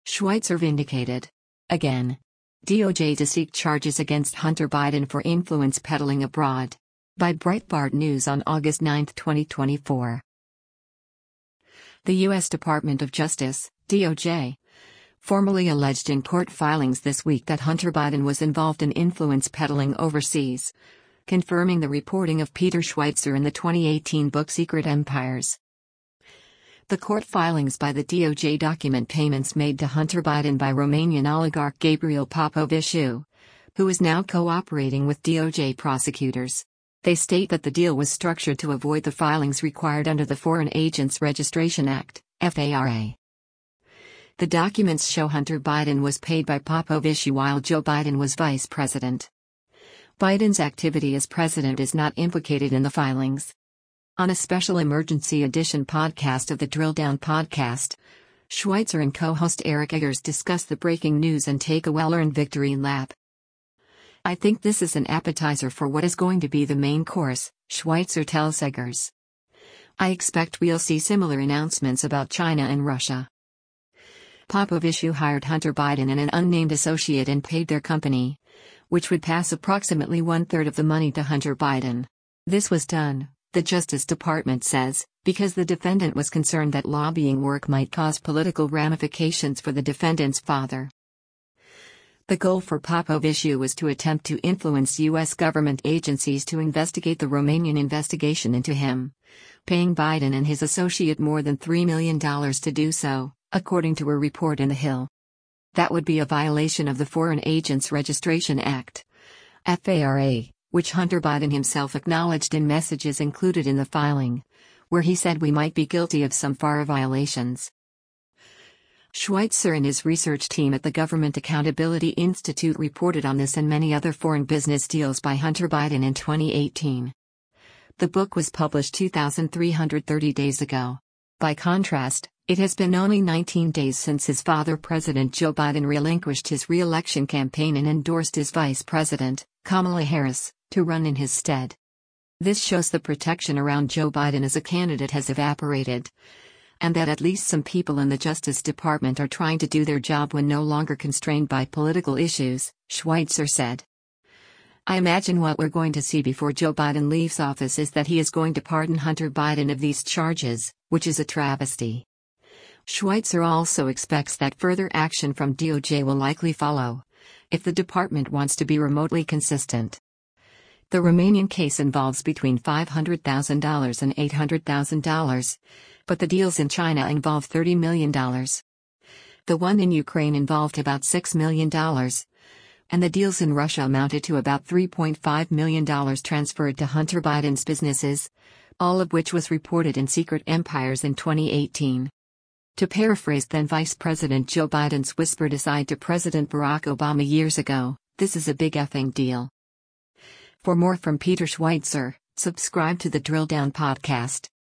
Schweitzer vindicated. Again. DOJ to seek charges against Hunter Biden for influence peddling abroad. By Breitbart News on August 9, 2024. The U.S. Department of Justice, DOJ, formally alleged in court filings this week that Hunter Biden was involved in influence peddling overseas, confirming the reporting of Peter Schweitzer in the 2018 book Secret Empires. The court filings by the DOJ document payments made to Hunter Biden by Romanian oligarch Gabriel Popoviciu, who is now cooperating with DOJ prosecutors. They state that the deal was structured to avoid the filings required under the Foreign Agents Registration Act, FARA. The documents show Hunter Biden was paid by Popoviciu while Joe Biden was vice president. Biden's activity as president is not implicated in the filings. On a special emergency edition podcast of the Drill Down podcast, Schweitzer and co-host Eric Eggers discuss the breaking news and take a well-earned victory lap. "I think this is an appetizer for what is going to be the main course," Schweitzer tells Eggers. "I expect we'll see similar announcements about China and Russia." Popoviciu hired Hunter Biden and an unnamed associate and paid their company, which would pass approximately one-third of the money to Hunter Biden. This was done, the Justice Department says, because the defendant was concerned that lobbying work might cause political ramifications for the defendant's father. The goal for Popoviciu was to attempt to influence U.S. government agencies to investigate the Romanian investigation into him, paying Biden and his associate more than $3 million to do so, according to a report in The Hill. That would be a violation of the Foreign Agents Registration Act, FARA, which Hunter Biden himself acknowledged in messages included in the filing, where he said we might be guilty of some FARA violations. Schweitzer and his research team at the Government Accountability Institute reported on this and many other foreign business deals by Hunter Biden in 2018. The book was published 2,330 days ago. By contrast, it has been only 19 days since his father, President Joe Biden, relinquished his re-election campaign and endorsed his vice president, Kamala Harris, to run in his stead. This shows the protection around Joe Biden as a candidate has evaporated, and that at least some people in the Justice Department are trying to do their job when no longer constrained by political issues, Schweitzer said. "I imagine what we're going to see before Joe Biden leaves office is that he is going to pardon Hunter Biden of these charges, which is a travesty." Schweitzer also expects that further action from DOJ will likely follow, if the department wants to be remotely consistent. The Romanian case involves between $500,000 and $800,000, but the deals in China involve $30 million. The one in Ukraine involved about $6 million, and the deals in Russia amounted to about $3.5 million transferred to Hunter Biden's businesses, all of which was reported in Secret Empires in 2018. To paraphrase then Vice President Joe Biden's whispered aside to President Barack Obama years ago, "This is a big effing deal." For more from Peter Schweitzer, subscribe to the Drill Down podcast.